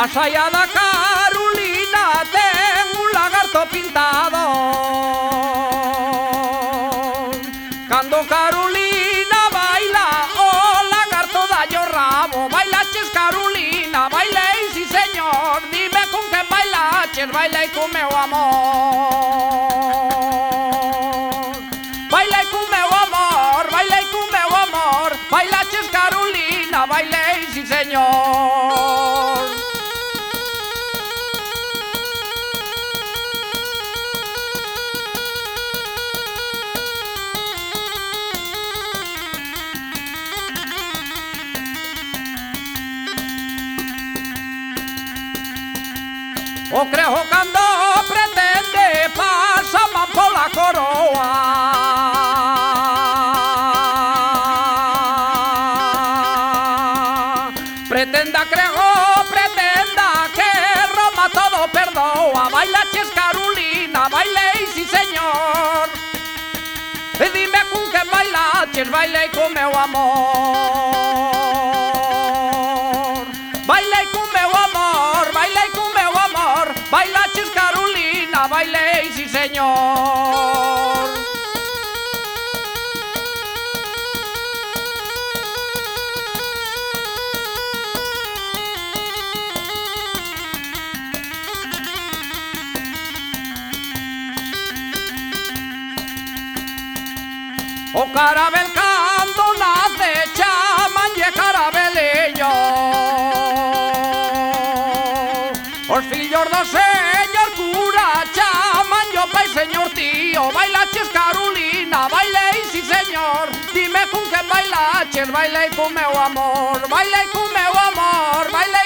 Pasaya da Carolina ten un lagarto pintado. Cando Carolina baila, o lagarto dallo rabo. Bailaches Carolina, bailei, si señor. Dime con que bailaches, bailei con meu amor. Bailei con meu amor, bailei con meu amor. Bailaches Carolina, bailei, si señor. O crejo cando pretende pasaban pola coroa. Pretenda crejo, pretenda que Roma todo perdoa. Bailaches Carolina, bailei, si señor. E dime con que bailaches, bailei con meu amor. Bailei con meu amor, bailei con meu amor. Bailaches Carolina, bailei, si señor. O carabel cando nace chamanlle carabeliño. Os fillos do señor cura chamanlle pai señor tío. Bailaches Carolina, bailei, si señor. Dime con que bailaches, bailei con meu amor. Bailei con meu amor, bailei